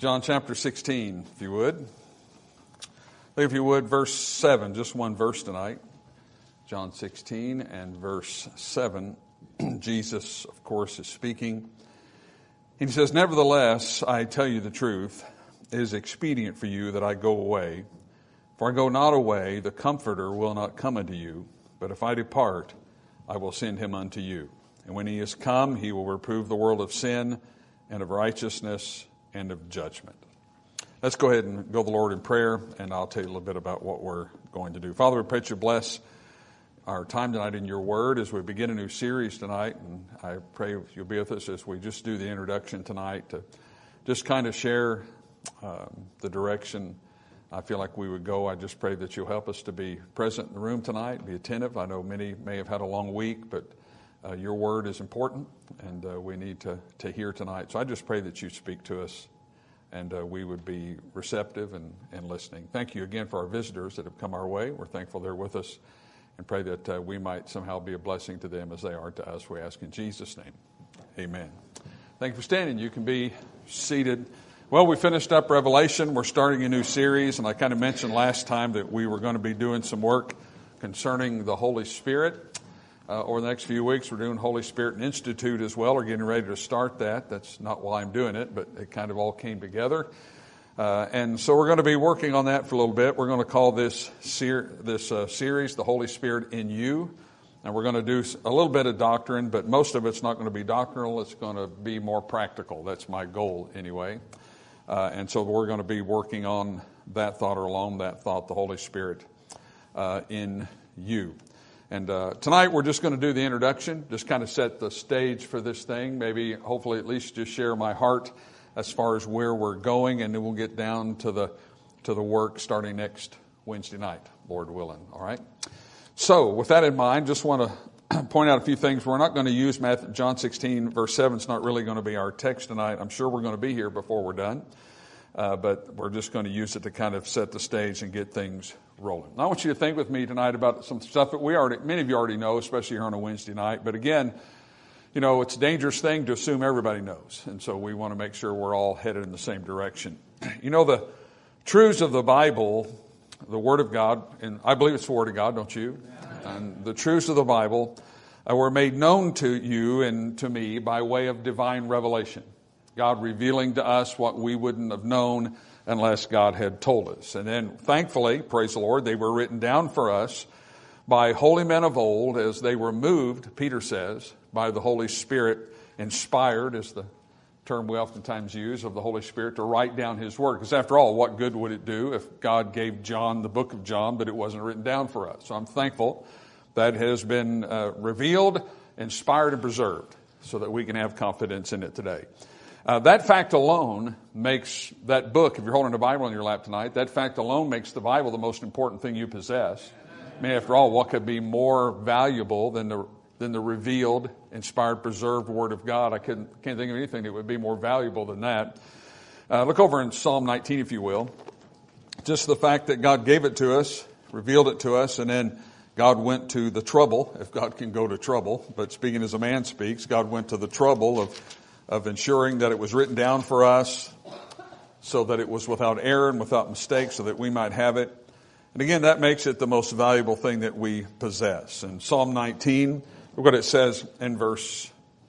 John chapter 16, if you would. Look, if you would, verse 7, just one verse tonight. John 16 and verse 7. Jesus, of course, is speaking. He says, "Nevertheless, I tell you the truth, it is expedient for you that I go away. For I go not away, the Comforter will not come unto you. But if I depart, I will send him unto you. And when he is come, he will reprove the world of sin and of righteousness and of judgment." Let's go ahead and go to the Lord in prayer, and I'll tell you a little bit about what we're going to do. Father, we pray that you bless our time tonight in your word as we begin a new series tonight. And I pray you'll be with us as we just do the introduction tonight to just kind of share the direction I feel like we would go. I just pray that you'll help us to be present in the room tonight, be attentive. I know many may have had a long week, but your word is important, and we need to hear tonight. So I just pray that you speak to us, and we would be receptive and listening. Thank you again for our visitors that have come our way. We're thankful they're with us, and pray that we might somehow be a blessing to them as they are to us. We ask in Jesus' name. Amen. Thank you for standing. You can be seated. Well, we finished up Revelation. We're starting a new series, and I kind of mentioned last time that we were going to be doing some work concerning the Holy Spirit. Over the next few weeks, we're doing Holy Spirit Institute as well. We're getting ready to start that. That's not why I'm doing it, but it kind of all came together. And so we're going to be working on that for a little bit. We're going to call this series, The Holy Spirit in You. And we're going to do a little bit of doctrine, but most of it's not going to be doctrinal. It's going to be more practical. That's my goal anyway. And so we're going to be working on that thought, or along that thought, the Holy Spirit in you. And tonight we're just going to do the introduction, just kind of set the stage for this thing. Maybe, hopefully, at least just share my heart as far as where we're going, and then we'll get down to the work starting next Wednesday night, Lord willing. All right. So, with that in mind, just want to point out a few things. We're not going to use John 16, verse 7. It's not really going to be our text tonight. I'm sure we're going to be here before we're done, but we're just going to use it to kind of set the stage and get things rolling. I want you to think with me tonight about some stuff that many of you already know, especially here on a Wednesday night. But again, it's a dangerous thing to assume everybody knows. And so we want to make sure we're all headed in the same direction. The truths of the Bible, the Word of God, and I believe it's the Word of God, don't you? And the truths of the Bible were made known to you and to me by way of divine revelation. God revealing to us what we wouldn't have known unless God had told us. And then, thankfully, praise the Lord, they were written down for us by holy men of old as they were moved, Peter says, by the Holy Spirit, inspired is the term we oftentimes use of the Holy Spirit, to write down His Word. Because after all, what good would it do if God gave John the book of John, but it wasn't written down for us? So I'm thankful that has been revealed, inspired, and preserved so that we can have confidence in it today. That fact alone makes that book, if you're holding a Bible in your lap tonight, that fact alone makes the Bible the most important thing you possess. I mean, after all, what could be more valuable than the revealed, inspired, preserved Word of God? I can't think of anything that would be more valuable than that. Look over in Psalm 19, if you will. Just the fact that God gave it to us, revealed it to us, and then God went to the trouble, if God can go to trouble, but speaking as a man speaks, God went to the trouble of ensuring that it was written down for us so that it was without error and without mistake so that we might have it. And again, that makes it the most valuable thing that we possess. In Psalm 19, look what it says in verse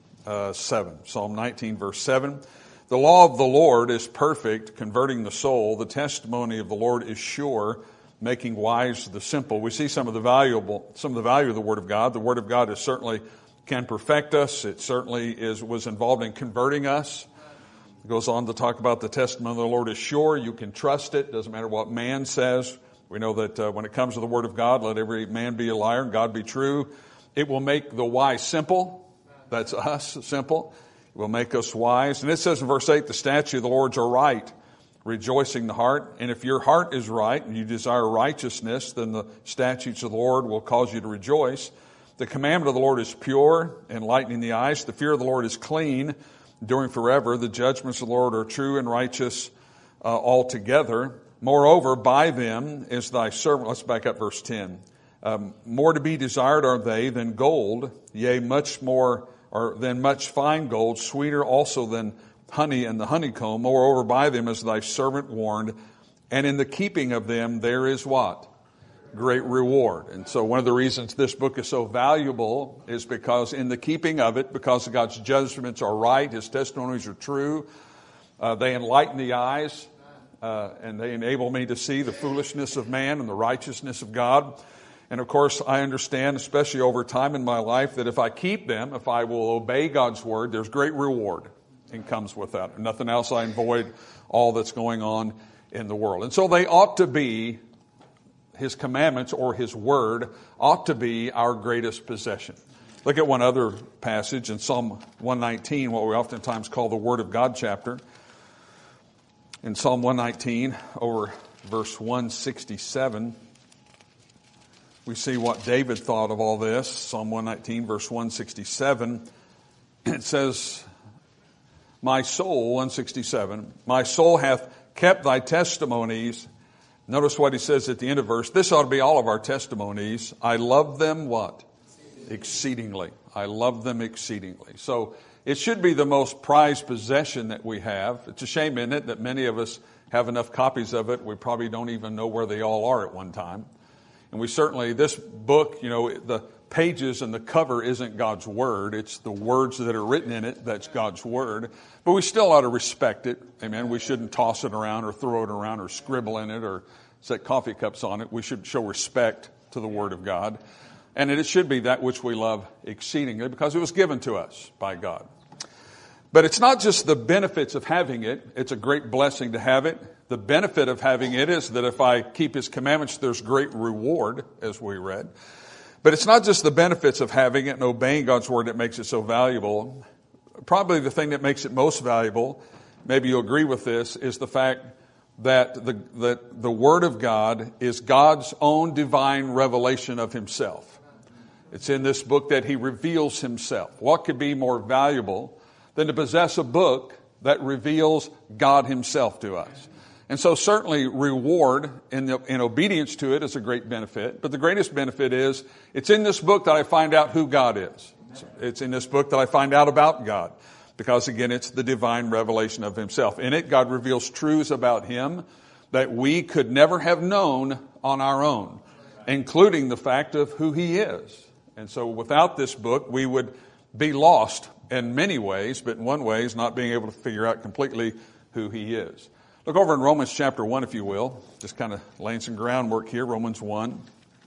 7. Psalm 19, verse 7. "The law of the Lord is perfect, converting the soul. The testimony of the Lord is sure, making wise the simple." We see some of the value of the Word of God. The Word of God is certainly can perfect us. It certainly was involved in converting us. It goes on to talk about the testimony of the Lord is sure. You can trust it. Doesn't matter what man says. We know that when it comes to the Word of God, let every man be a liar and God be true. It will make the wise simple. That's us, simple. It will make us wise. And it says in verse 8, "The statutes of the Lord are right, rejoicing the heart." And if your heart is right and you desire righteousness, then the statutes of the Lord will cause you to rejoice. "The commandment of the Lord is pure, enlightening the eyes. The fear of the Lord is clean, enduring forever. The judgments of the Lord are true and righteous altogether. Moreover, by them is thy servant." Let's back up verse 10. "More to be desired are they than gold, yea, much more, or than much fine gold, sweeter also than honey and the honeycomb. Moreover, by them is thy servant warned, and in the keeping of them there is what? Great reward. And so one of the reasons this book is so valuable is because in the keeping of it, because God's judgments are right, His testimonies are true, they enlighten the eyes, and they enable me to see the foolishness of man and the righteousness of God. And of course, I understand, especially over time in my life, that if I keep them, if I will obey God's word, there's great reward and comes with that. Nothing else, I avoid all that's going on in the world. And so they ought to be, His commandments or His word ought to be our greatest possession. Look at one other passage in Psalm 119, what we oftentimes call the Word of God chapter. In Psalm 119, over verse 167, we see what David thought of all this. Psalm 119, verse 167, it says, my soul, 167, my soul hath kept thy testimonies. Notice what he says at the end of verse. This ought to be all of our testimonies. I love them what? Exceedingly. I love them exceedingly. So it should be the most prized possession that we have. It's a shame, isn't it, that many of us have enough copies of it. We probably don't even know where they all are at one time. And we certainly, this book, the pages and the cover isn't God's word. It's the words that are written in it that's God's word. But we still ought to respect it. Amen. We shouldn't toss it around or throw it around or scribble in it or set coffee cups on it. We should show respect to the Word of God. And it should be that which we love exceedingly because it was given to us by God. But it's not just the benefits of having it. It's a great blessing to have it. The benefit of having it is that if I keep His commandments, there's great reward, as we read. But it's not just the benefits of having it and obeying God's Word that makes it so valuable. Probably the thing that makes it most valuable, maybe you'll agree with this, is the fact that the Word of God is God's own divine revelation of Himself. It's in this book that He reveals Himself. What could be more valuable than to possess a book that reveals God Himself to us? And so certainly reward in obedience to it is a great benefit. But the greatest benefit is it's in this book that I find out who God is. It's in this book that I find out about God. Because again, it's the divine revelation of Himself. In it, God reveals truths about Him that we could never have known on our own, including the fact of who He is. And so without this book, we would be lost in many ways, but in one way is not being able to figure out completely who He is. Look over in Romans chapter 1, if you will. Just kind of laying some groundwork here, Romans 1.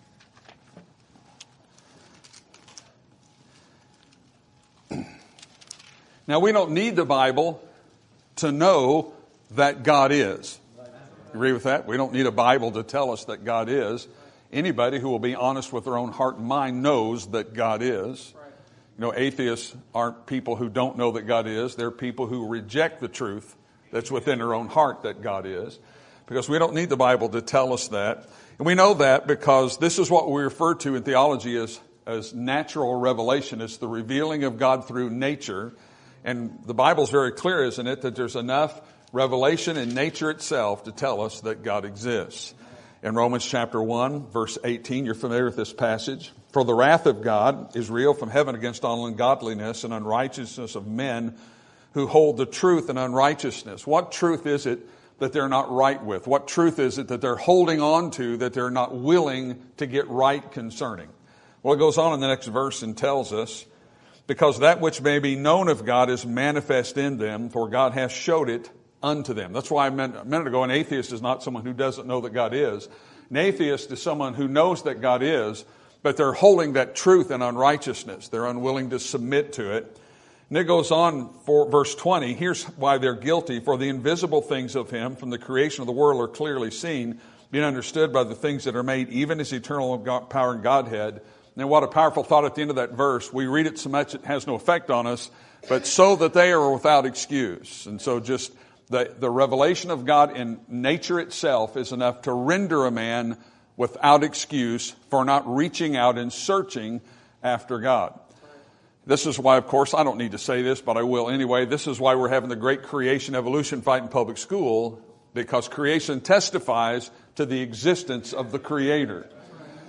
Now, we don't need the Bible to know that God is. Agree with that? We don't need a Bible to tell us that God is. Anybody who will be honest with their own heart and mind knows that God is. Atheists aren't people who don't know that God is. They're people who reject the truth that's within their own heart that God is. Because we don't need the Bible to tell us that. And we know that because this is what we refer to in theology as natural revelation. It's the revealing of God through nature. And the Bible's very clear, isn't it, that there's enough revelation in nature itself to tell us that God exists. In Romans chapter 1, verse 18, you're familiar with this passage. For the wrath of God is real from heaven against all ungodliness and unrighteousness of men who hold the truth in unrighteousness. What truth is it that they're not right with? What truth is it that they're holding on to that they're not willing to get right concerning? Well, it goes on in the next verse and tells us, because that which may be known of God is manifest in them, for God hath showed it unto them. That's why a minute ago, an atheist is not someone who doesn't know that God is. An atheist is someone who knows that God is, but they're holding that truth in unrighteousness. They're unwilling to submit to it. And it goes on for verse 20. Here's why they're guilty. For the invisible things of Him from the creation of the world are clearly seen, being understood by the things that are made, even His eternal power and Godhead. And what a powerful thought at the end of that verse. We read it so much it has no effect on us, but so that they are without excuse. And so just the revelation of God in nature itself is enough to render a man without excuse for not reaching out and searching after God. This is why, of course, I don't need to say this, but I will anyway. This is why we're having the great creation evolution fight in public school, because creation testifies to the existence of the Creator.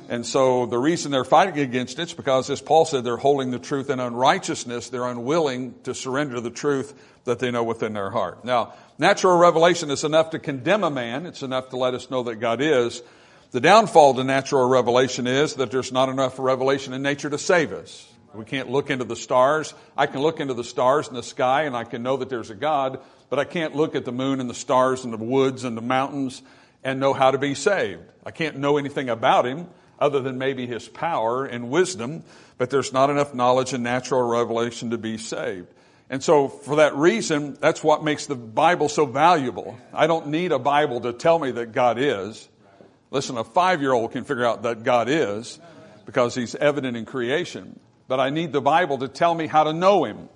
And so the reason they're fighting against it is because, as Paul said, they're holding the truth in unrighteousness. They're unwilling to surrender the truth that they know within their heart. Now, natural revelation is enough to condemn a man. It's enough to let us know that God is. The downfall to natural revelation is that there's not enough revelation in nature to save us. We can't look into the stars. I can look into the stars in the sky and I can know that there's a God, but I can't look at the moon and the stars and the woods and the mountains and know how to be saved. I can't know anything about Him other than maybe His power and wisdom, but there's not enough knowledge and natural revelation to be saved. And so for that reason, that's what makes the Bible so valuable. I don't need a Bible to tell me that God is. Listen, a 5-year-old can figure out that God is because He's evident in creation. But I need the Bible to tell me how to know Him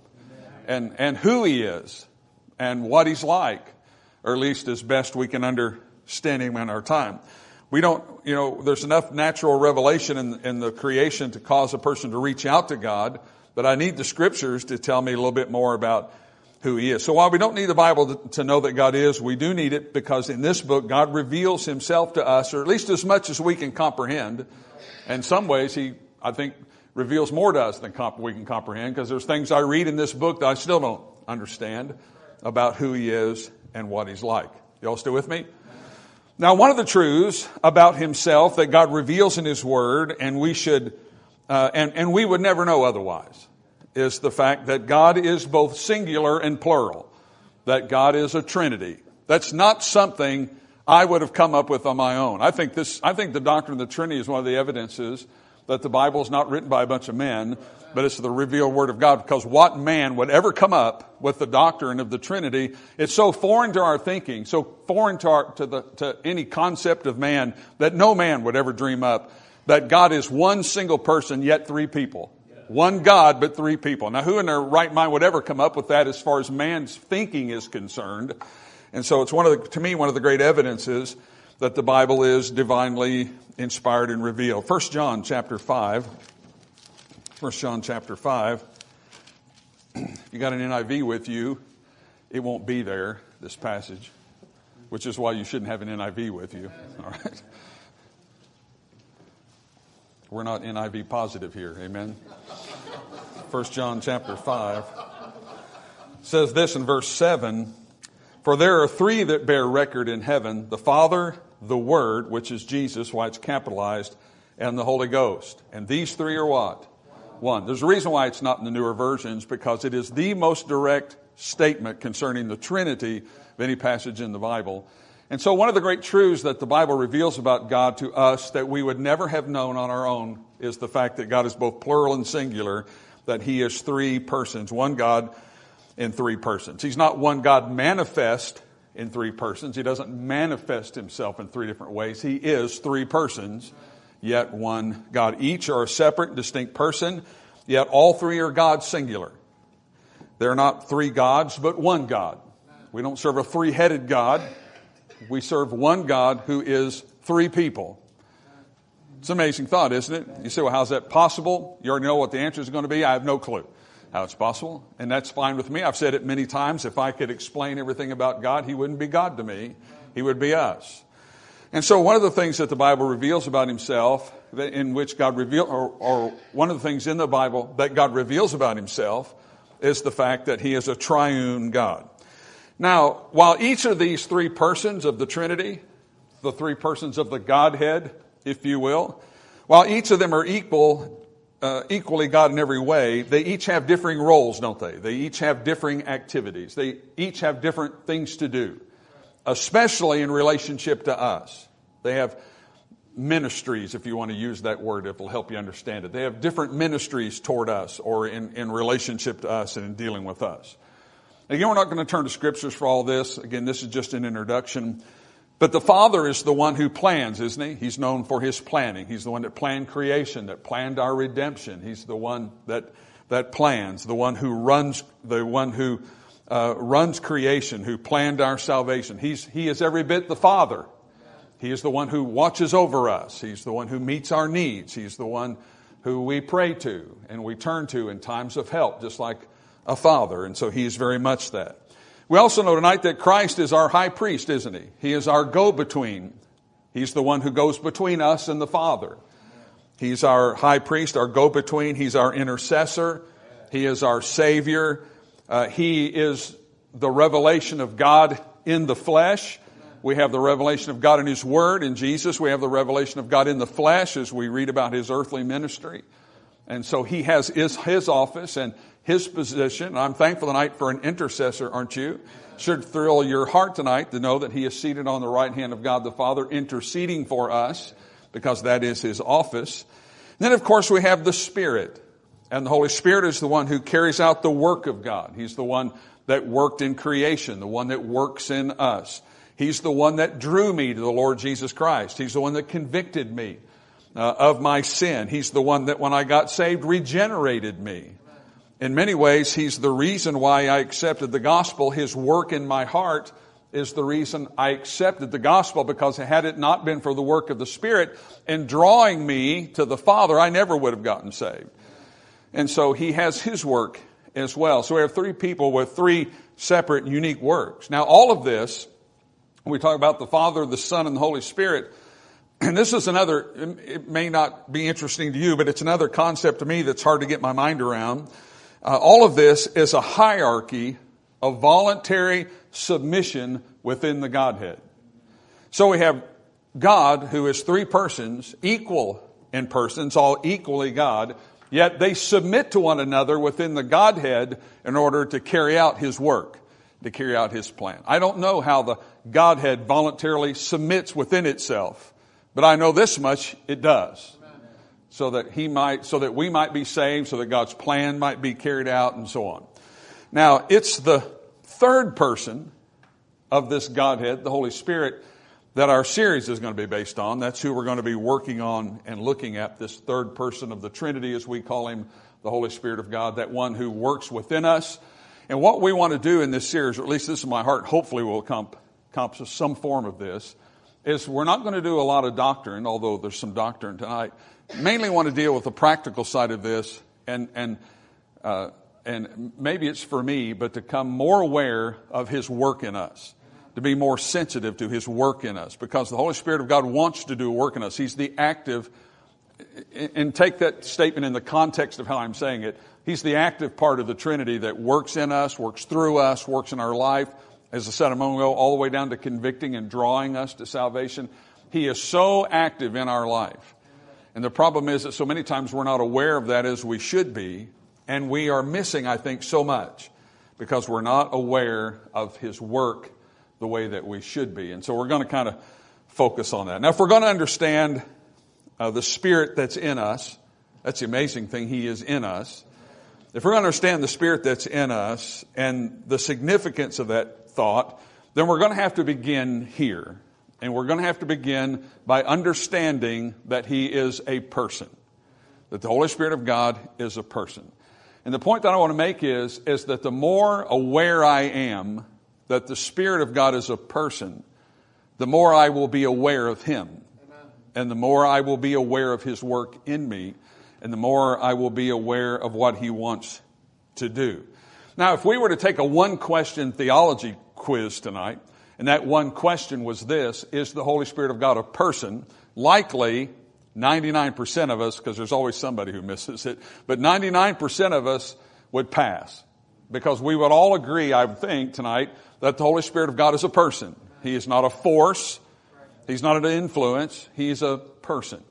and who He is and what He's like, or at least as best we can understand Him in our time. We don't, there's enough natural revelation in the creation to cause a person to reach out to God, but I need the Scriptures to tell me a little bit more about who He is. So while we don't need the Bible to know that God is, we do need it because in this book, God reveals Himself to us, or at least as much as we can comprehend. In some ways, He, I think, reveals more to us than we can comprehend, because there's things I read in this book that I still don't understand about who He is and what He's like. Y'all still with me? Now, one of the truths about Himself that God reveals in His Word, and we should, and we would never know otherwise, is the fact that God is both singular and plural, that God is a Trinity. That's not something I would have come up with on my own. I think the doctrine of the Trinity is one of the evidences that the Bible is not written by a bunch of men, but it's the revealed Word of God, because what man would ever come up with the doctrine of the Trinity? It's so foreign to our thinking, so foreign to any concept of man, that no man would ever dream up that God is one single person, yet three people. One God, but three people. Now, who in their right mind would ever come up with that as far as man's thinking is concerned? And so it's to me, one of the great evidences that the Bible is divinely inspired and revealed. 1 John chapter 5. 1 John chapter 5. If you got an NIV with you, it won't be there, this passage, which is why you shouldn't have an NIV with you. All right. We're not NIV positive here. Amen. 1 John chapter 5 says this in verse 7. For there are three that bear record in heaven, the Father, the Word, which is Jesus, why it's capitalized, and the Holy Ghost. And these three are what? One. There's a reason why it's not in the newer versions, because it is the most direct statement concerning the Trinity of any passage in the Bible. And so one of the great truths that the Bible reveals about God to us that we would never have known on our own is the fact that God is both plural and singular, that He is three persons, one God in three persons. He's not one God manifest in three persons. He doesn't manifest Himself in three different ways. He is three persons, yet one God. Each are a separate, distinct person, yet all three are God singular. They're not three gods, but one God. We don't serve a three-headed God. We serve one God who is three people. It's an amazing thought, isn't it? You say, well, how's that possible? You already know what the answer is going to be. I have no clue how it's possible. And that's fine with me. I've said it many times. If I could explain everything about God, He wouldn't be God to me. He would be us. And so one of the things that the Bible reveals about Himself, in which God reveals, or one of the things in the Bible that God reveals about Himself, is the fact that He is a triune God. Now, while each of these three persons of the Trinity, the three persons of the Godhead, if you will, while each of them are equally God in every way, they each have differing roles, don't they? They each have differing activities. They each have different things to do, especially in relationship to us. They have ministries, if you want to use that word, if it'll help you understand it. They have different ministries toward us, or in relationship to us and in dealing with us. Again, we're not going to turn to scriptures for all this. Again, this is just an introduction. But the Father is the one who plans, isn't He? He's known for His planning. He's the one that planned creation, that planned our redemption. He's the one that plans, the one who runs creation, who planned our salvation. He is every bit the Father. He is the one who watches over us. He's the one who meets our needs. He's the one who we pray to and we turn to in times of help, just like a father. And so He is very much that. We also know tonight that Christ is our high priest, isn't He? He is our go-between. He's the one who goes between us and the Father. He's our high priest, our go-between. He's our intercessor. He is our Savior. He is the revelation of God in the flesh. We have the revelation of God in His Word, in Jesus. We have the revelation of God in the flesh as we read about His earthly ministry. And so He has His office and His position. And I'm thankful tonight for an intercessor, aren't you? Should thrill your heart tonight to know that He is seated on the right hand of God the Father, interceding for us, because that is His office. And then, of course, we have the Spirit. And the Holy Spirit is the one who carries out the work of God. He's the one that worked in creation, the one that works in us. He's the one that drew me to the Lord Jesus Christ. He's the one that convicted me of my sin. He's the one that, when I got saved, regenerated me. In many ways, He's the reason why I accepted the gospel. His work in my heart is the reason I accepted the gospel, because had it not been for the work of the Spirit in drawing me to the Father, I never would have gotten saved. And so He has His work as well. So we have three people with three separate, unique works. Now, all of this, we talk about the Father, the Son, and the Holy Spirit. And this is another, it may not be interesting to you, but it's another concept to me that's hard to get my mind around. All of this is a hierarchy of voluntary submission within the Godhead. So we have God, who is three persons, equal in persons, all equally God, yet they submit to one another within the Godhead in order to carry out His work, to carry out His plan. I don't know how the Godhead voluntarily submits within itself, but I know this much: it does. So that we might be saved, so that God's plan might be carried out, and so on. Now, it's the third person of this Godhead, the Holy Spirit, that our series is going to be based on. That's who we're going to be working on and looking at, this third person of the Trinity, as we call Him, the Holy Spirit of God, that one who works within us. And what we want to do in this series, or at least this is my heart, hopefully will accomplish some form of this, is we're not going to do a lot of doctrine, although there's some doctrine tonight. Mainly want to deal with the practical side of this, and maybe it's for me, but to come more aware of His work in us, to be more sensitive to His work in us, because the Holy Spirit of God wants to do a work in us. He's the active, and take that statement in the context of how I'm saying it, He's the active part of the Trinity that works in us, works through us, works in our life, as I said a moment ago, all the way down to convicting and drawing us to salvation. He is so active in our life. And the problem is that so many times we're not aware of that as we should be, and we are missing, I think, so much because we're not aware of His work the way that we should be. And so we're going to kind of focus on that. Now, if we're going to understand the Spirit that's in us, that's the amazing thing, He is in us. If we're going to understand the Spirit that's in us and the significance of that thought, then we're going to have to begin here. And we're going to have to begin by understanding that He is a person, that the Holy Spirit of God is a person. And the point that I want to make is that the more aware I am that the Spirit of God is a person, the more I will be aware of Him. Amen. And the more I will be aware of His work in me, and the more I will be aware of what He wants to do. Now, if we were to take a one-question theology quiz tonight, and that one question was this: is the Holy Spirit of God a person? Likely, 99% of us, because there's always somebody who misses it, but 99% of us would pass. Because we would all agree, I think, tonight, that the Holy Spirit of God is a person. He is not a force. He's not an influence. He's a person.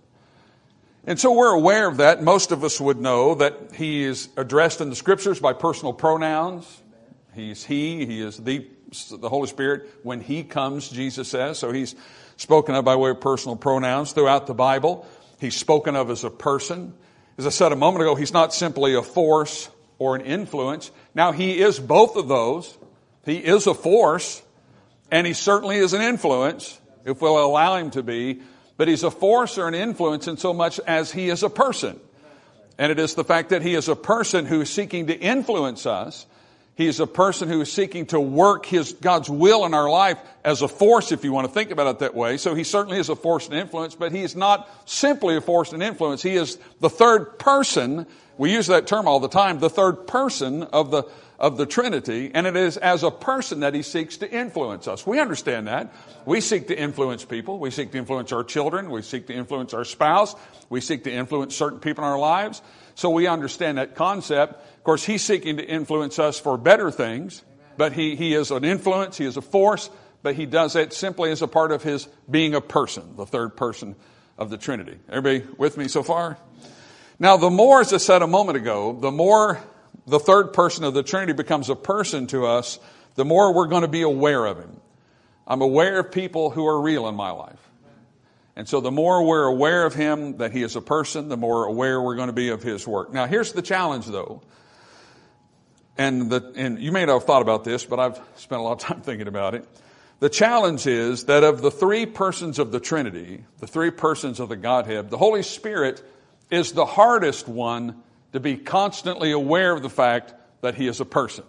And so we're aware of that. Most of us would know that He is addressed in the Scriptures by personal pronouns. He's He. He is the Holy Spirit when He comes, Jesus says. So He's spoken of by way of personal pronouns throughout the Bible. He's spoken of as a person. As I said a moment ago, He's not simply a force or an influence. Now, He is both of those. He is a force, and He certainly is an influence, if we'll allow Him to be. But He's a force or an influence in so much as He is a person. And it is the fact that He is a person who is seeking to influence us. He is a person who is seeking to work God's will in our life as a force, if you want to think about it that way. So He certainly is a force and influence, but He is not simply a force and influence. He is the third person we use that term all the time, the third person of the Trinity, and it is as a person that he seeks to influence us. We understand that. We seek to influence people. We seek to influence our children. We seek to influence our spouse. We seek to influence certain people in our lives. So we understand that concept. Of course, he's seeking to influence us for better things, but he is an influence. He is a force, but he does it simply as a part of his being a person, the third person of the Trinity. Everybody with me so far? Now, the more, as I said a moment ago, the more the third person of the Trinity becomes a person to us, the more we're going to be aware of him. I'm aware of people who are real in my life. And so the more we're aware of him, that he is a person, the more aware we're going to be of his work. Now, here's the challenge, though. And you may not have thought about this, but I've spent a lot of time thinking about it. The challenge is that of the three persons of the Trinity, the three persons of the Godhead, the Holy Spirit is the hardest one to be constantly aware of the fact that he is a person.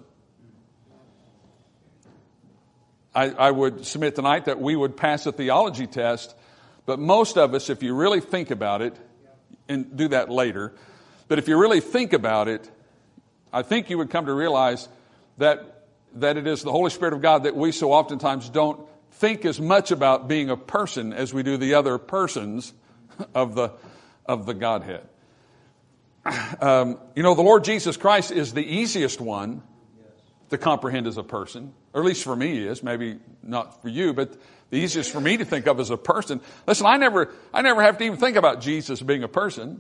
I would submit tonight that we would pass a theology test, but most of us, if you really think about it, and do that later, but if you really think about it, I think you would come to realize that it is the Holy Spirit of God that we so oftentimes don't think as much about being a person as we do the other persons of the Godhead. The Lord Jesus Christ is the easiest one to comprehend as a person, or at least for me he is, maybe not for you, but the easiest for me to think of as a person. Listen, I never have to even think about Jesus being a person.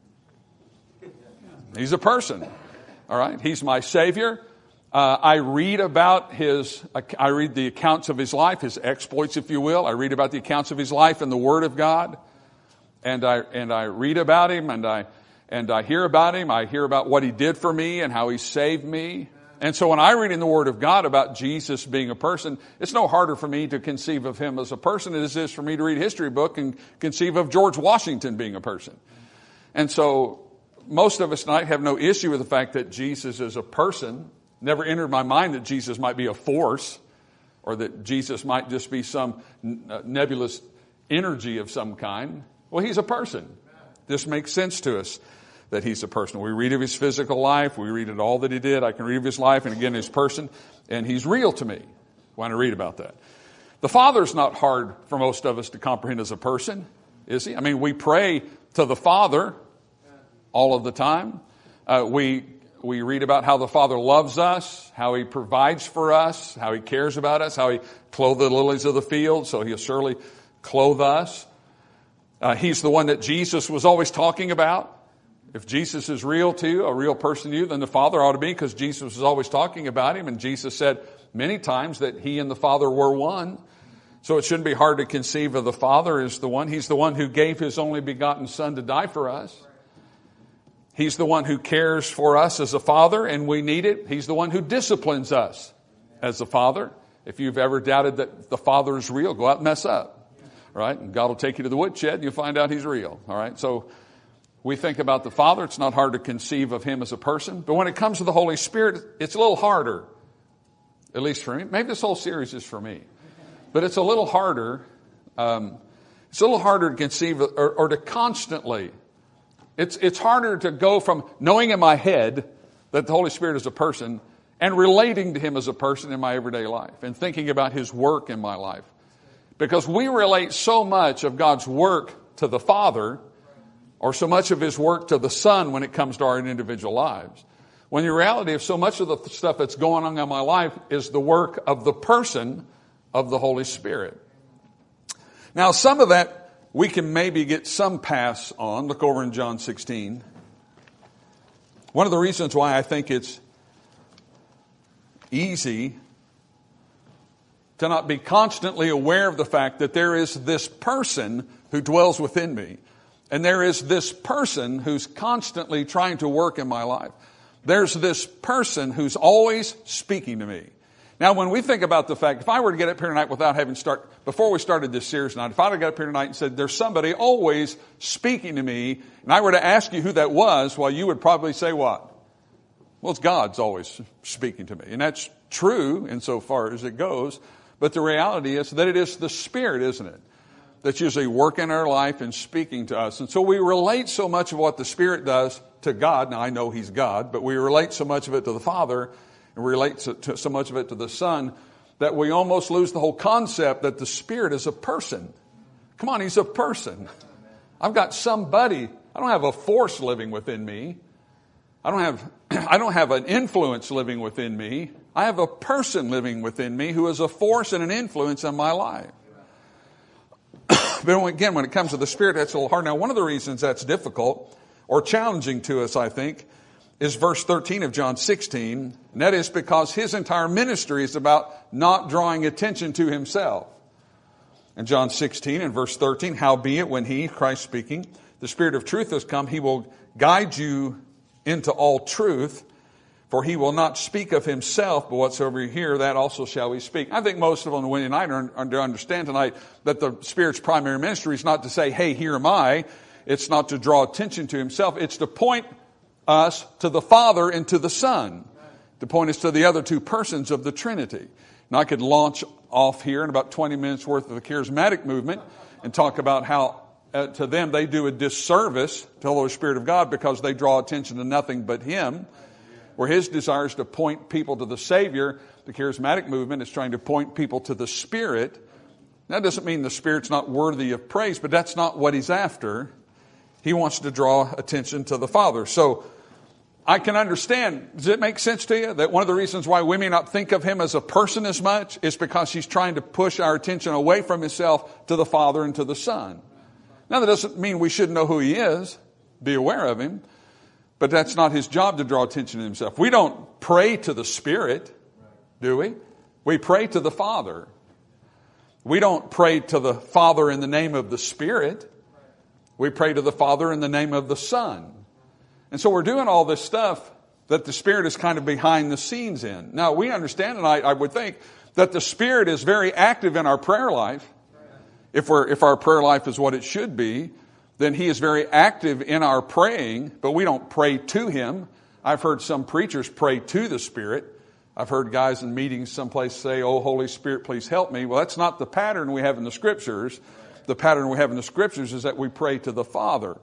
He's a person. All right. He's my Savior. I read the accounts of his life, his exploits, if you will. I read about the accounts of his life in the Word of God. And I read about him and I hear about him. I hear about what he did for me and how he saved me. And so when I read in the Word of God about Jesus being a person, it's no harder for me to conceive of him as a person as it is for me to read a history book and conceive of George Washington being a person. And so most of us tonight have no issue with the fact that Jesus is a person. Never entered my mind that Jesus might be a force or that Jesus might just be some nebulous energy of some kind. Well, he's a person. This makes sense to us that he's a person. We read of his physical life. We read of all that he did. I can read of his life and again his person. And he's real to me when I read about that. The Father's not hard for most of us to comprehend as a person, is he? I mean, we pray to the Father all of the time. We read about how the Father loves us, how he provides for us, how he cares about us, how he clothed the lilies of the field, so he'll surely clothe us. He's the one that Jesus was always talking about. If Jesus is real to you, a real person to you, then the Father ought to be, because Jesus was always talking about him, and Jesus said many times that he and the Father were one. So it shouldn't be hard to conceive of the Father as the one. He's the one who gave his only begotten Son to die for us. He's the one who cares for us as a father, and we need it. He's the one who disciplines us as a father. If you've ever doubted that the Father is real, go out and mess up. Right? And God will take you to the woodshed and you'll find out he's real. All right? So we think about the Father. It's not hard to conceive of him as a person. But when it comes to the Holy Spirit, it's a little harder. At least for me. Maybe this whole series is for me. But it's a little harder. It's a little harder to conceive or to constantly. It's harder to go from knowing in my head that the Holy Spirit is a person and relating to him as a person in my everyday life and thinking about his work in my life. Because we relate so much of God's work to the Father or so much of his work to the Son when it comes to our individual lives. When the reality of so much of the stuff that's going on in my life is the work of the person of the Holy Spirit. Now, some of that we can maybe get some pass on. Look over in John 16. One of the reasons why I think it's easy to not be constantly aware of the fact that there is this person who dwells within me. And there is this person who's constantly trying to work in my life. There's this person who's always speaking to me. Now, when we think about the fact, if I were to get up here tonight before we started this series tonight, if I were to get up here tonight and said, there's somebody always speaking to me, and I were to ask you who that was, well, you would probably say what? Well, it's God's always speaking to me. And that's true insofar as it goes. But the reality is that it is the Spirit, isn't it? that's usually working in our life and speaking to us. And so we relate so much of what the Spirit does to God. Now, I know He's God, but we relate so much of it to the Father and we relate so much of it to the Son that we almost lose the whole concept that the Spirit is a person. Come on, He's a person. I've got somebody. I don't have a force living within me. I don't have an influence living within me. I have a person living within me who is a force and an influence in my life. But again, when it comes to the Spirit, that's a little hard. Now, one of the reasons that's difficult or challenging to us, I think, is verse 13 of John 16. And that is because His entire ministry is about not drawing attention to Himself. In John 16 and verse 13, howbeit when He, Christ speaking, the Spirit of truth has come, He will guide you into all truth. For He will not speak of Himself, but whatsoever you hear, that also shall He speak. I think most of them, Wendy and I, understand tonight that the Spirit's primary ministry is not to say, hey, here am I. It's not to draw attention to Himself. It's to point us to the Father and to the Son. To point us to the other two persons of the Trinity. Now, I could launch off here in about 20 minutes worth of the charismatic movement and talk about how to them they do a disservice to the Holy Spirit of God because they draw attention to nothing but Him. Where His desire is to point people to the Savior, the charismatic movement is trying to point people to the Spirit. That doesn't mean the Spirit's not worthy of praise, but that's not what He's after. He wants to draw attention to the Father. So I can understand, does it make sense to you that one of the reasons why we may not think of Him as a person as much is because He's trying to push our attention away from Himself to the Father and to the Son. Now that doesn't mean we shouldn't know who He is, be aware of Him. But that's not His job to draw attention to Himself. We don't pray to the Spirit, do we? We pray to the Father. We don't pray to the Father in the name of the Spirit. We pray to the Father in the name of the Son. And so we're doing all this stuff that the Spirit is kind of behind the scenes in. Now, we understand, and I would think, that the Spirit is very active in our prayer life. If our prayer life is what it should be, then He is very active in our praying, but we don't pray to Him. I've heard some preachers pray to the Spirit. I've heard guys in meetings someplace say, oh, Holy Spirit, please help me. Well, that's not the pattern we have in the Scriptures. The pattern we have in the Scriptures is that we pray to the Father.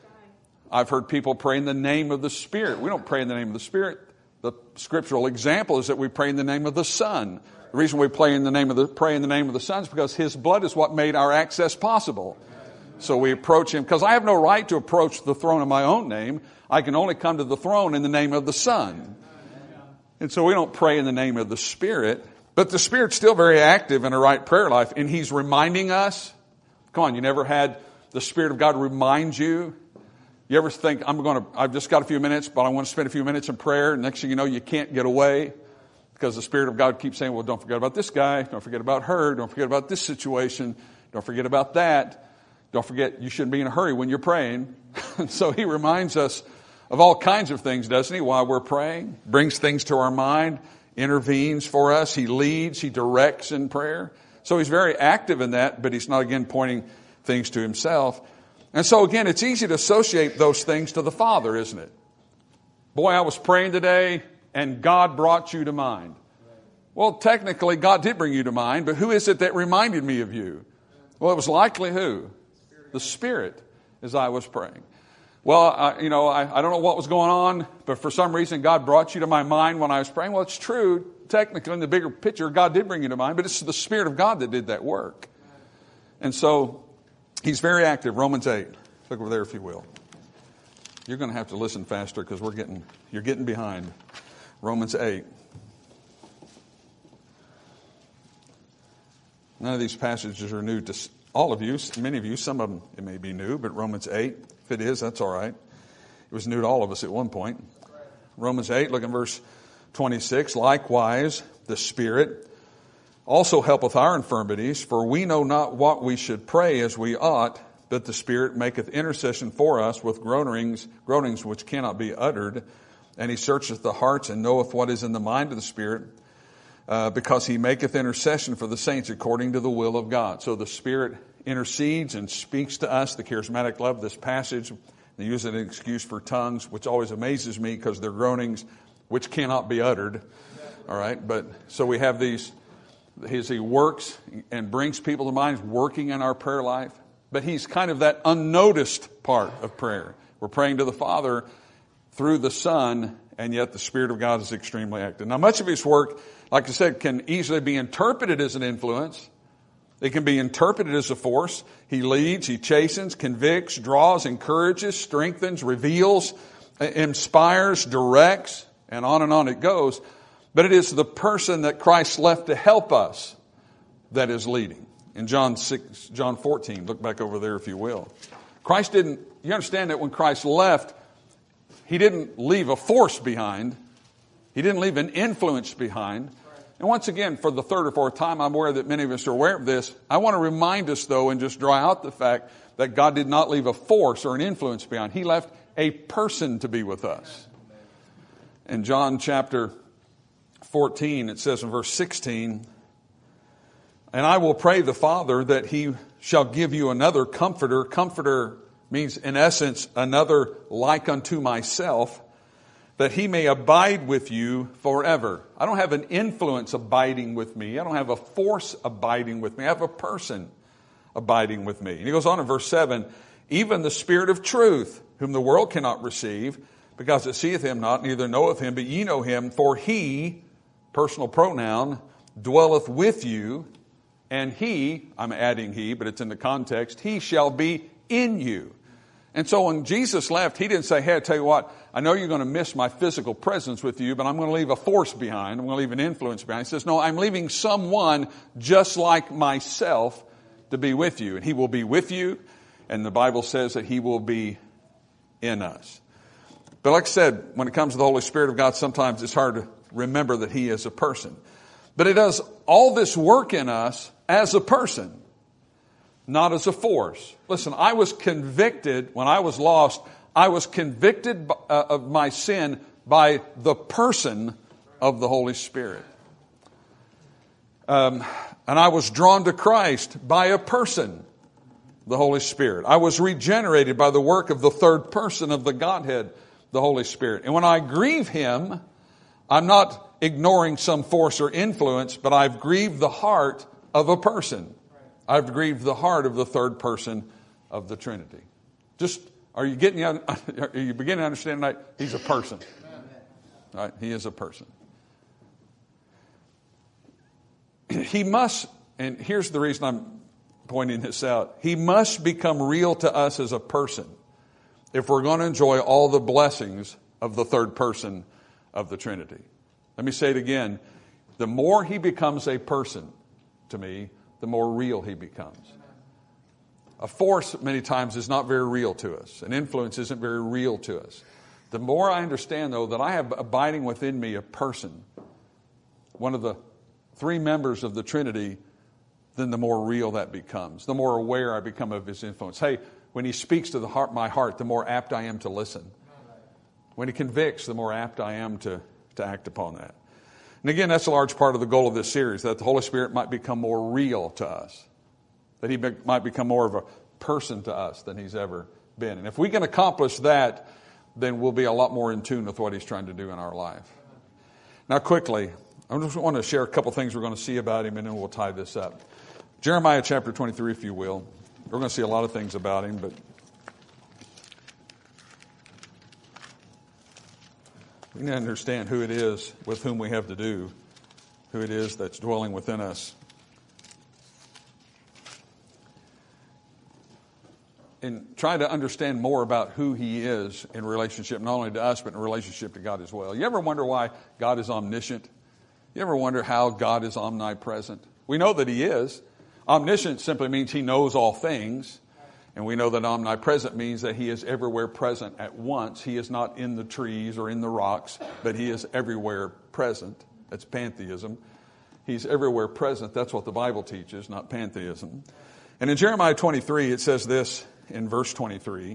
I've heard people pray in the name of the Spirit. We don't pray in the name of the Spirit. The scriptural example is that we pray in the name of the Son. The reason we pray in the name of the Son is because His blood is what made our access possible. So we approach Him, because I have no right to approach the throne in my own name. I can only come to the throne in the name of the Son. And so we don't pray in the name of the Spirit. But the Spirit's still very active in a right prayer life. And He's reminding us. Come on, you never had the Spirit of God remind you? You ever think, I've just got a few minutes, but I want to spend a few minutes in prayer. And next thing you know, you can't get away. Because the Spirit of God keeps saying, well, don't forget about this guy. Don't forget about her. Don't forget about this situation. Don't forget about that. Don't forget, you shouldn't be in a hurry when you're praying. So He reminds us of all kinds of things, doesn't He, while we're praying? Brings things to our mind, intervenes for us. He leads, He directs in prayer. So He's very active in that, but He's not, again, pointing things to Himself. And so, again, it's easy to associate those things to the Father, isn't it? Boy, I was praying today, and God brought you to mind. Well, technically, God did bring you to mind, but who is it that reminded me of you? Well, it was likely who? The Spirit, as I was praying. Well, I don't know what was going on, but for some reason God brought you to my mind when I was praying. Well, it's true. Technically, in the bigger picture, God did bring you to mind, but it's the Spirit of God that did that work. And so He's very active. Romans 8. Look over there if you will. You're going to have to listen faster because you're getting behind. Romans 8. None of these passages are new to all of you, many of you, some of them it may be new, but Romans 8, if it is, that's all right. It was new to all of us at one point. Romans 8, look at verse 26. Likewise, the Spirit also helpeth our infirmities, for we know not what we should pray as we ought, but the Spirit maketh intercession for us with groanings which cannot be uttered. And He searcheth the hearts and knoweth what is in the mind of the Spirit, because He maketh intercession for the saints according to the will of God. So the Spirit intercedes and speaks to us. The charismatic love this passage. They use it as an excuse for tongues, which always amazes me because they're groanings which cannot be uttered. All right, but so we have these as He works and brings people to mind, working in our prayer life. But He's kind of that unnoticed part of prayer. We're praying to the Father through the Son, and yet the Spirit of God is extremely active. Now, much of His work, like I said, can easily be interpreted as an influence. It can be interpreted as a force. He leads, He chastens, convicts, draws, encourages, strengthens, reveals, inspires, directs, and on it goes. But it is the person that Christ left to help us that is leading. In John 14, look back over there if you will. Christ didn't, you understand that when Christ left, He didn't leave a force behind. He didn't leave an influence behind. And once again, for the third or fourth time, I'm aware that many of us are aware of this. I want to remind us, though, and just draw out the fact that God did not leave a force or an influence behind. He left a person to be with us. In John chapter 14, it says in verse 16, "And I will pray the Father that He shall give you another comforter." Comforter means, in essence, another like unto myself, "that He may abide with you forever." I don't have an influence abiding with me. I don't have a force abiding with me. I have a person abiding with me. And he goes on in verse 7, "Even the Spirit of truth, whom the world cannot receive, because it seeth Him not, neither knoweth Him, but ye know Him, for He," personal pronoun, "dwelleth with you, and He," I'm adding He, but it's in the context, "He shall be in you." And so when Jesus left, He didn't say, "Hey, I tell you what, I know you're going to miss my physical presence with you, but I'm going to leave a force behind. I'm going to leave an influence behind." He says, "No, I'm leaving someone just like myself to be with you. And He will be with you." And the Bible says that He will be in us. But like I said, when it comes to the Holy Spirit of God, sometimes it's hard to remember that He is a person. But He does all this work in us as a person, not as a force. Listen, I was convicted when I was lost. I was convicted of my sin by the person of the Holy Spirit. And I was drawn to Christ by a person, the Holy Spirit. I was regenerated by the work of the third person of the Godhead, the Holy Spirit. And when I grieve Him, I'm not ignoring some force or influence, but I've grieved the heart of a person. I've grieved the heart of the third person of the Trinity. Are you beginning to understand tonight? He's a person. Right? He is a person. He must, and here's the reason I'm pointing this out. He must become real to us as a person if we're going to enjoy all the blessings of the third person of the Trinity. Let me say it again. The more He becomes a person to me, the more real He becomes. A force many times is not very real to us. An influence isn't very real to us. The more I understand, though, that I have abiding within me a person, one of the three members of the Trinity, then the more real that becomes. The more aware I become of His influence. Hey, when He speaks to my heart, the more apt I am to listen. When He convicts, the more apt I am to act upon that. And again, that's a large part of the goal of this series, that the Holy Spirit might become more real to us. That He might become more of a person to us than He's ever been. And if we can accomplish that, then we'll be a lot more in tune with what He's trying to do in our life. Now quickly, I just want to share a couple things we're going to see about Him, and then we'll tie this up. Jeremiah chapter 23, if you will. We're going to see a lot of things about Him, but we need to understand who it is with whom we have to do, who it is that's dwelling within us. And try to understand more about who He is in relationship, not only to us, but in relationship to God as well. You ever wonder why God is omniscient? You ever wonder how God is omnipresent? We know that He is. Omniscient simply means He knows all things. And we know that omnipresent means that He is everywhere present at once. He is not in the trees or in the rocks, but He is everywhere present. That's pantheism. He's everywhere present. That's what the Bible teaches, not pantheism. And in Jeremiah 23, it says this in verse 23.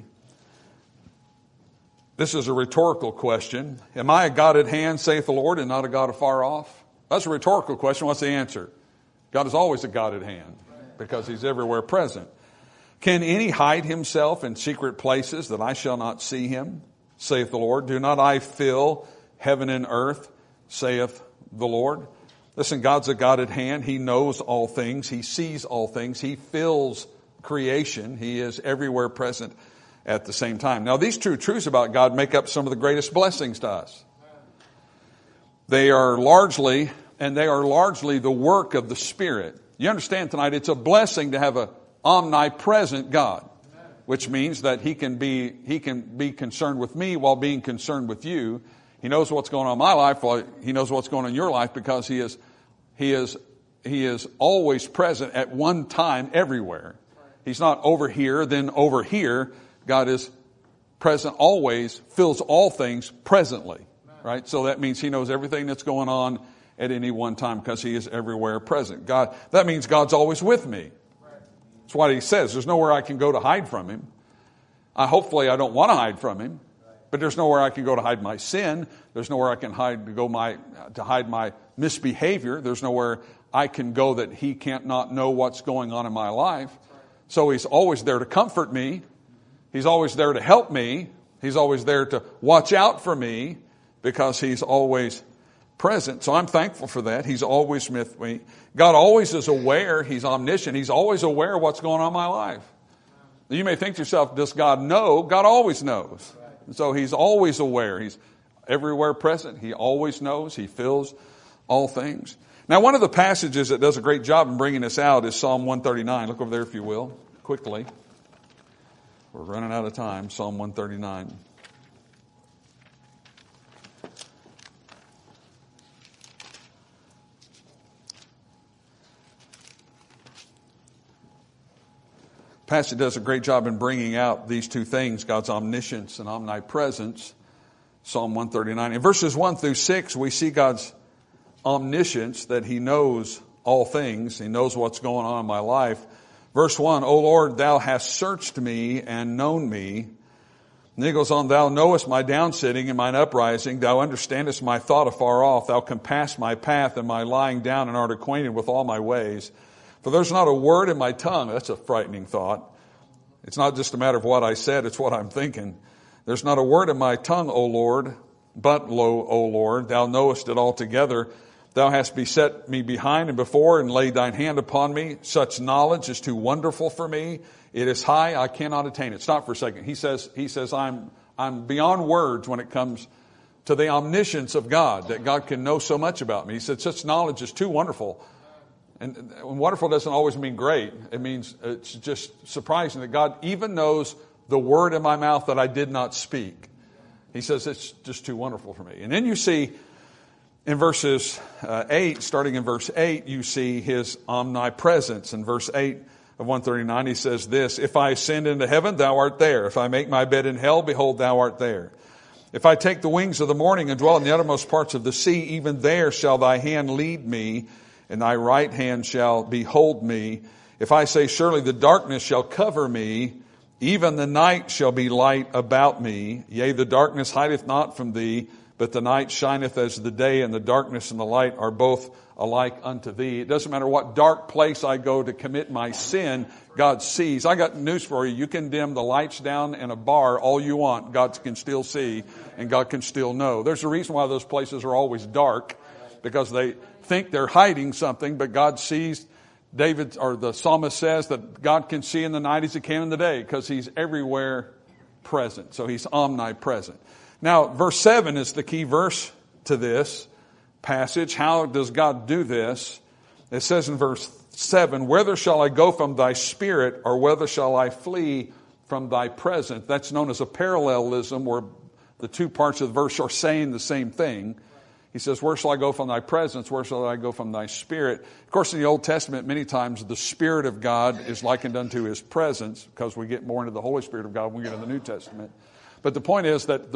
This is a rhetorical question. Am I a God at hand, saith the Lord, and not a God afar off? That's a rhetorical question. What's the answer? God is always a God at hand because He's everywhere present. Can any hide himself in secret places that I shall not see him, saith the Lord? Do not I fill heaven and earth, saith the Lord? Listen, God's a God at hand. He knows all things. He sees all things. He fills creation. He is everywhere present at the same time. Now, these true truths about God make up some of the greatest blessings to us. They are largely the work of the Spirit. You understand tonight, it's a blessing to have an omnipresent God, which means that He can be concerned with me while being concerned with you. He knows what's going on in my life while He knows what's going on in your life, because He is always present at one time everywhere. He's not over here, then over here. God is present always, fills all things presently. Right? So that means He knows everything that's going on at any one time, because He is everywhere present. That means God's always with me. That's what He says. There's nowhere I can go to hide from Him. Hopefully I don't want to hide from Him, but there's nowhere I can go to hide my sin. There's nowhere I can to hide my misbehavior. There's nowhere I can go that He can't not know what's going on in my life. So He's always there to comfort me. He's always there to help me. He's always there to watch out for me, because He's always present. So I'm thankful for that. He's always with me. God always is aware. He's omniscient. He's always aware of what's going on in my life. You may think to yourself, does God know? God always knows. So He's always aware. He's everywhere present. He always knows. He fills all things. Now, one of the passages that does a great job in bringing this out is Psalm 139. Look over there if you will, quickly. We're running out of time. Psalm 139. Pastor does a great job in bringing out these two things, God's omniscience and omnipresence. Psalm 139. In verses 1 through 6, we see God's omniscience, that He knows all things. He knows what's going on in my life. Verse 1, O Lord, Thou hast searched me and known me. And then he goes on, Thou knowest my downsitting and mine uprising. Thou understandest my thought afar off. Thou compassest my path and my lying down, and art acquainted with all my ways. For there's not a word in my tongue. That's a frightening thought. It's not just a matter of what I said, it's what I'm thinking. There's not a word in my tongue, O Lord, but lo, O Lord, Thou knowest it altogether. Thou hast beset me behind and before, and laid Thine hand upon me. Such knowledge is too wonderful for me. It is high, I cannot attain it. Stop for a second. He says, I'm beyond words when it comes to the omniscience of God, that God can know so much about me. He said, such knowledge is too wonderful. And wonderful doesn't always mean great. It means it's just surprising that God even knows the word in my mouth that I did not speak. He says it's just too wonderful for me. And then you see in verses 8, starting in verse 8, you see His omnipresence. In verse 8 of 139, He says this, If I ascend into heaven, Thou art there. If I make my bed in hell, behold, Thou art there. If I take the wings of the morning and dwell in the uttermost parts of the sea, even there shall Thy hand lead me, and Thy right hand shall behold me. If I say, surely the darkness shall cover me, even the night shall be light about me. Yea, the darkness hideth not from Thee, but the night shineth as the day, and the darkness and the light are both alike unto Thee. It doesn't matter what dark place I go to commit my sin, God sees. I got news for you. You can dim the lights down in a bar all you want. God can still see, and God can still know. There's a reason why those places are always dark, because they think they're hiding something, but God sees. David, or the psalmist, says that God can see in the night as He can in the day, because He's everywhere present. So He's omnipresent. Now, verse 7 is the key verse to this passage. How does God do this? It says in verse 7, Whither shall I go from Thy Spirit, or whither shall I flee from Thy presence? That's known as a parallelism, where the two parts of the verse are saying the same thing. He says, where shall I go from Thy presence? Where shall I go from Thy Spirit? Of course, in the Old Testament, many times the Spirit of God is likened unto His presence, because we get more into the Holy Spirit of God when we get in the New Testament. But the point is that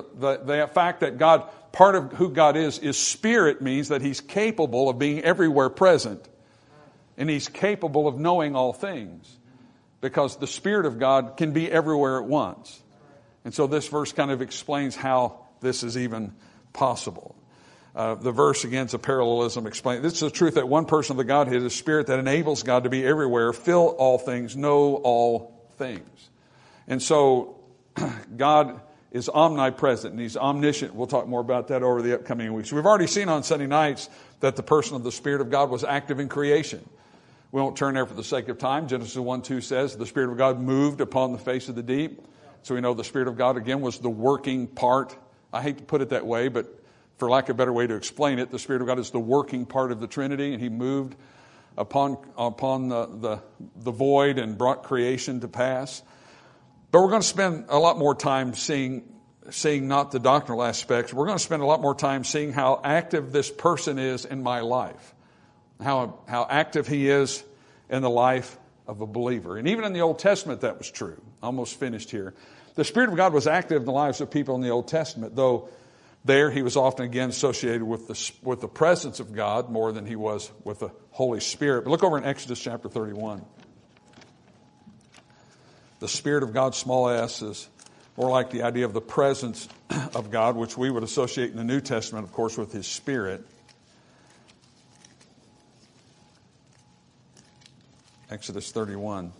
the fact that God, part of who God is Spirit, means that He's capable of being everywhere present. And He's capable of knowing all things, because the Spirit of God can be everywhere at once. And so this verse kind of explains how this is even possible. The verse, again, is a parallelism. Explain. This is the truth that one person of the Godhead is Spirit that enables God to be everywhere, fill all things, know all things. And so God is omnipresent and He's omniscient. We'll talk more about that over the upcoming weeks. We've already seen on Sunday nights that the person of the Spirit of God was active in creation. We won't turn there for the sake of time. Genesis 1:2 says the Spirit of God moved upon the face of the deep. So we know the Spirit of God, again, was the working part. I hate to put it that way, but for lack of a better way to explain it, the Spirit of God is the working part of the Trinity, and He moved upon the void and brought creation to pass. But we're going to spend a lot more time seeing not the doctrinal aspects. We're going to spend a lot more time seeing how active this person is in my life, how active he is in the life of a believer. And even in the Old Testament, that was true. Almost finished here. The Spirit of God was active in the lives of people in the Old Testament, though there he was often again associated with the presence of God more than he was with the Holy Spirit. But look over in Exodus chapter 31. The Spirit of God, small s, is more like the idea of the presence of God, which we would associate in the New Testament, of course, with His Spirit. Exodus 31.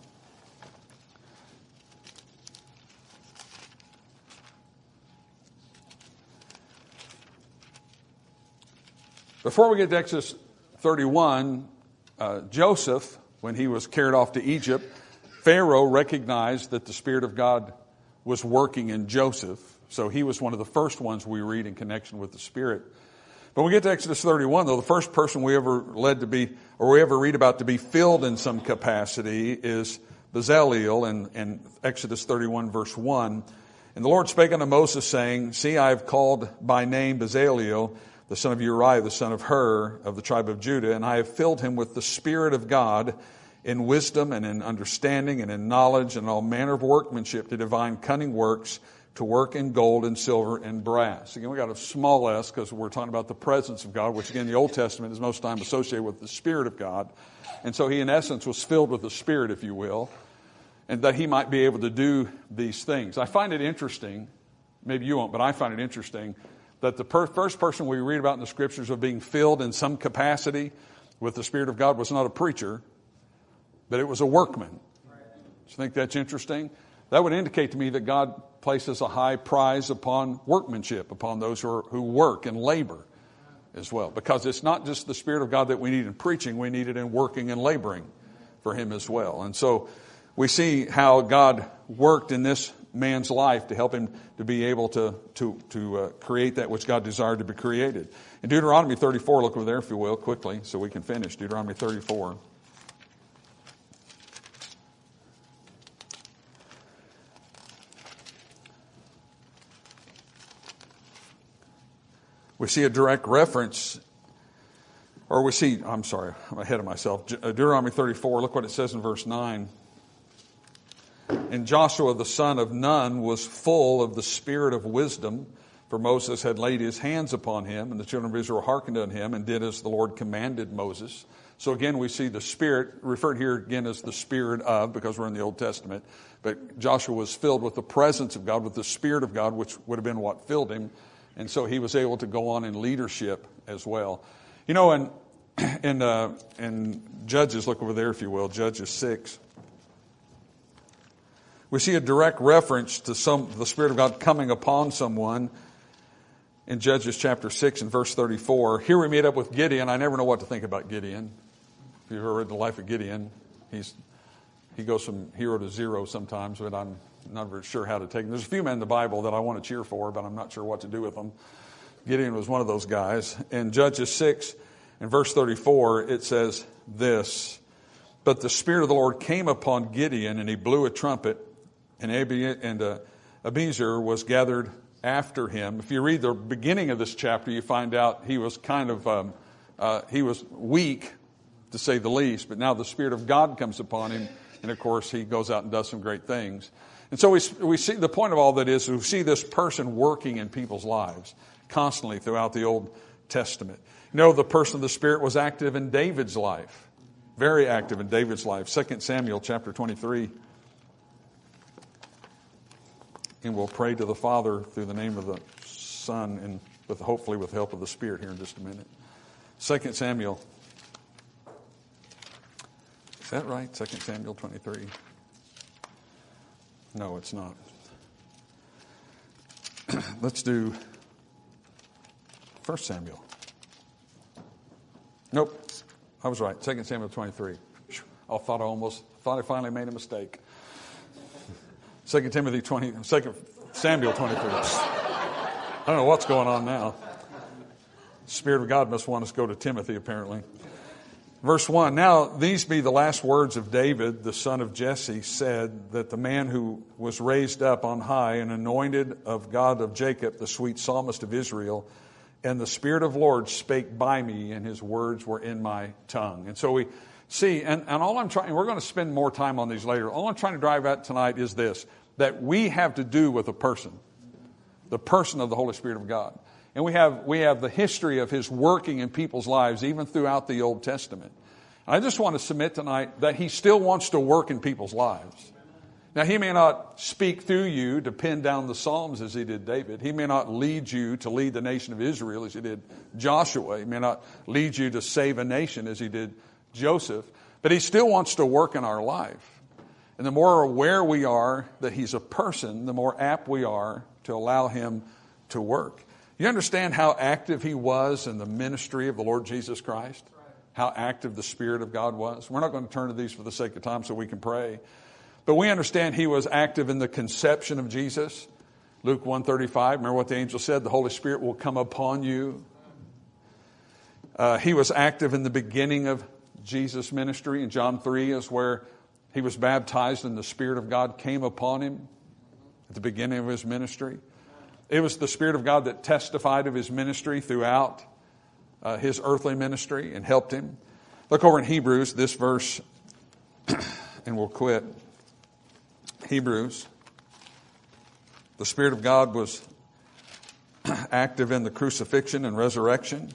Before we get to Exodus 31, Joseph, when he was carried off to Egypt, Pharaoh recognized that the Spirit of God was working in Joseph. So he was one of the first ones we read in connection with the Spirit. But when we get to Exodus 31, though, the first person we ever read about to be filled in some capacity is Bezaleel in Exodus 31, verse 1. And the Lord spake unto Moses, saying, See, I have called by name Bezaleel, the son of Uriah, the son of Hur, of the tribe of Judah, and I have filled him with the Spirit of God in wisdom and in understanding and in knowledge and all manner of workmanship to divine cunning works, to work in gold and silver and brass. Again, we got a small s because we're talking about the presence of God, which again, the Old Testament is most time associated with the Spirit of God. And so he, in essence, was filled with the Spirit, if you will, and that he might be able to do these things. I find it interesting, maybe you won't, but I find it interesting that the first person we read about in the Scriptures of being filled in some capacity with the Spirit of God was not a preacher, but it was a workman. Do you think that's interesting? That would indicate to me that God places a high prize upon workmanship, upon those who work and labor as well. Because it's not just the Spirit of God that we need in preaching, we need it in working and laboring for Him as well. And so we see how God worked in this man's life to help him to be able to create that which God desired to be created. In Deuteronomy 34, look over there if you will, quickly, so we can finish. Deuteronomy 34. We see a direct reference, I'm ahead of myself. Deuteronomy 34, look what it says in verse 9. And Joshua the son of Nun was full of the spirit of wisdom, for Moses had laid his hands upon him, and the children of Israel hearkened unto him and did as the Lord commanded Moses. So again, we see the Spirit, referred here again as the Spirit of, because we're in the Old Testament. But Joshua was filled with the presence of God, with the Spirit of God, which would have been what filled him. And so he was able to go on in leadership as well. You know, in Judges, look over there if you will, Judges 6. We see a direct reference to the Spirit of God coming upon someone in Judges chapter 6 and verse 34. Here we meet up with Gideon. I never know what to think about Gideon. If you've ever read the life of Gideon, he goes from hero to zero sometimes, but I'm not very sure how to take him. There's a few men in the Bible that I want to cheer for, but I'm not sure what to do with them. Gideon was one of those guys. In Judges 6 and verse 34, it says this, But the Spirit of the Lord came upon Gideon, and he blew a trumpet, and Abiezer was gathered after him. If you read the beginning of this chapter, you find out he was he was weak, to say the least, but now the Spirit of God comes upon him, and of course he goes out and does some great things. And so we see the point of all that is we see this person working in people's lives constantly throughout the Old Testament. You know, the person of the Spirit was active in David's life, very active in David's life. 2 Samuel chapter 23. And we'll pray to the Father through the name of the Son and hopefully with the help of the Spirit here in just a minute. 2 Samuel. Is that right? 2 Samuel 23. No, it's not. Let's do 1 Samuel. Nope, I was right. 2 Samuel 23. I thought I finally made a mistake. 2 Samuel 23. I don't know what's going on now. The Spirit of God must want us to go to Timothy, apparently. Verse 1, now these be the last words of David, the son of Jesse, said that the man who was raised up on high and anointed of God of Jacob, the sweet psalmist of Israel, and the Spirit of the Lord spake by me, and his words were in my tongue. And so we see, and all I'm trying, we're going to spend more time on these later. All I'm trying to drive at tonight is this, that we have to do with a person, the person of the Holy Spirit of God. And we have the history of his working in people's lives, even throughout the Old Testament. And I just want to submit tonight that he still wants to work in people's lives. Now, he may not speak through you to pin down the Psalms as he did David. He may not lead you to lead the nation of Israel as he did Joshua. He may not lead you to save a nation as he did Joseph. But he still wants to work in our life. And the more aware we are that he's a person, the more apt we are to allow him to work. You understand how active he was in the ministry of the Lord Jesus Christ? How active the Spirit of God was? We're not going to turn to these for the sake of time so we can pray. But we understand he was active in the conception of Jesus. Luke 1:35, remember what the angel said? The Holy Spirit will come upon you. He was active in the beginning of Jesus' ministry. In John 3 is where he was baptized and the Spirit of God came upon him at the beginning of his ministry. It was the Spirit of God that testified of his ministry throughout his earthly ministry and helped him. Look over in Hebrews, this verse, and we'll quit. Hebrews. The Spirit of God was active in the crucifixion and resurrection.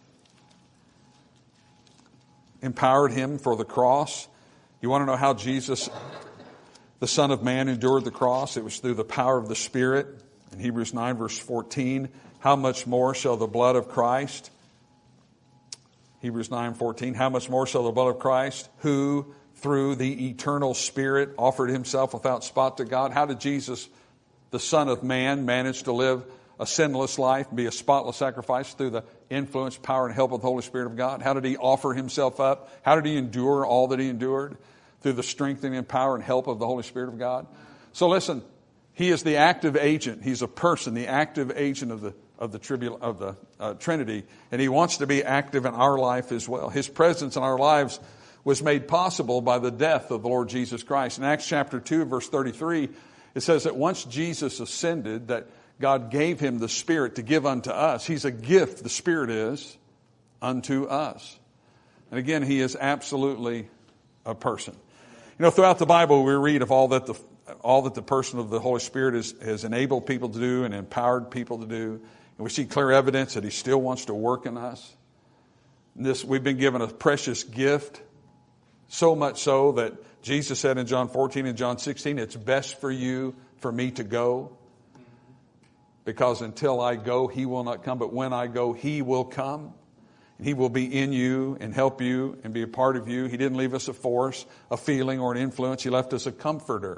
Empowered him for the cross. You want to know how Jesus, the Son of Man, endured the cross? It was through the power of the Spirit. In Hebrews 9, verse 14, how much more shall the blood of Christ, Hebrews 9:14, how much more shall the blood of Christ, who through the eternal Spirit offered himself without spot to God? How did Jesus, the Son of Man, manage to live a sinless life, be a spotless sacrifice through the influence, power, and help of the Holy Spirit of God? How did he offer himself up? How did he endure all that he endured? Through the strengthening and power and help of the Holy Spirit of God. So listen, he is the active agent. He's a person, the active agent of the Trinity, and he wants to be active in our life as well. His presence in our lives was made possible by the death of the Lord Jesus Christ. In Acts chapter 2, verse 33, it says that once Jesus ascended, that God gave him the Spirit to give unto us. He's a gift, the Spirit is, unto us. And again, he is absolutely a person. You know, throughout the Bible, we read of all that the person of the Holy Spirit has enabled people to do and empowered people to do. And we see clear evidence that he still wants to work in us. We've been given a precious gift, so much so that Jesus said in John 14 and John 16, it's best for me to go. Because until I go, he will not come. But when I go, he will come. He will be in you and help you and be a part of you. He didn't leave us a force, a feeling, or an influence. He left us a comforter,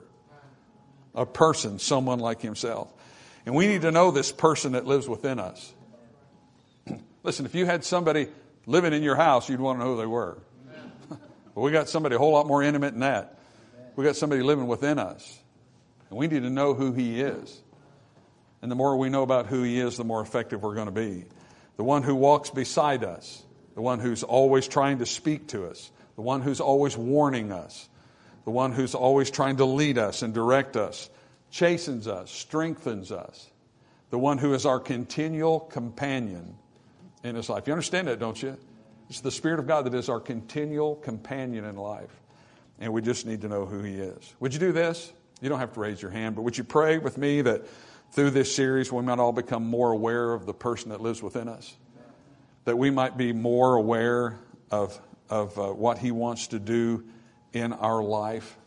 a person, someone like himself. And we need to know this person that lives within us. Listen, if you had somebody living in your house, you'd want to know who they were. But we got somebody a whole lot more intimate than that. We got somebody living within us. And we need to know who he is. And the more we know about who he is, the more effective we're going to be. The one who walks beside us, the one who's always trying to speak to us, the one who's always warning us, the one who's always trying to lead us and direct us, chastens us, strengthens us, the one who is our continual companion in his life. You understand that, don't you? It's the Spirit of God that is our continual companion in life. And we just need to know who he is. Would you do this? You don't have to raise your hand, but would you pray with me that through this series we might all become more aware of the person that lives within us? That we might be more aware of what he wants to do in our life.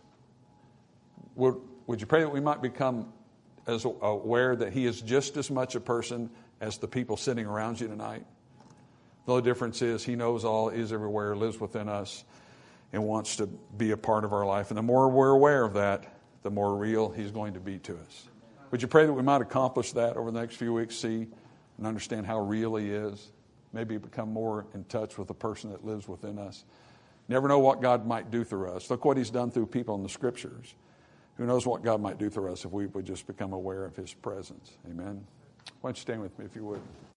Would you pray that we might become as aware that he is just as much a person as the people sitting around you tonight? The only difference is he knows all, is everywhere, lives within us, and wants to be a part of our life. And the more we're aware of that, the more real he's going to be to us. Would you pray that we might accomplish that over the next few weeks, see and understand how real He is? Maybe become more in touch with the person that lives within us. Never know what God might do through us. Look what He's done through people in the Scriptures. Who knows what God might do through us if we would just become aware of His presence. Amen. Why don't you stand with me if you would.